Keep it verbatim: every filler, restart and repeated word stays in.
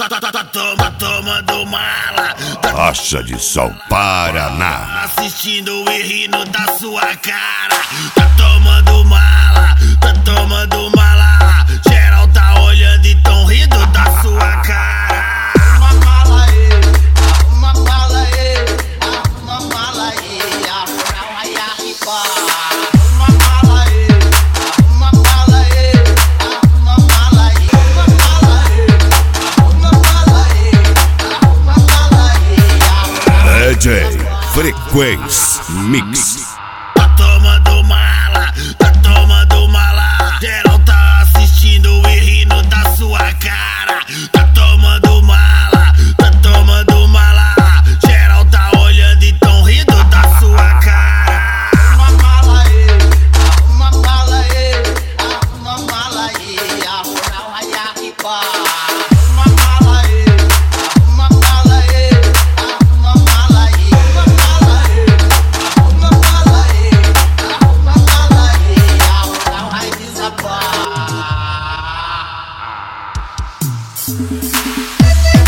Toma, toma do mala. Rocha de Sol, Paraná. Assistindo e rindo da sua cara. Tá tomando mala, tá tomando mala. Geral tá olhando e tão rindo da sua cara. Uma mala aí, uma mala aí, uma mala aí, a moral aí a riba. Uma mala aí, uma mala aí, uma mala aí, uma mala aí, uma mala aí, uma mala aí. D J Frequência Mix. Tá tomando mala, tá tomando mala. Geral tá assistindo e rindo da sua cara. Tá tomando mala, tá tomando mala. Geral tá olhando e tão rindo da sua cara. Uma mala aí, uma mala aí, uma mala aí, a moral aí a riba. Uma mala aí, uma mala aí, uma mala aí, uma mala aí, uma mala aí, uma mala aí, a moral aí desabar.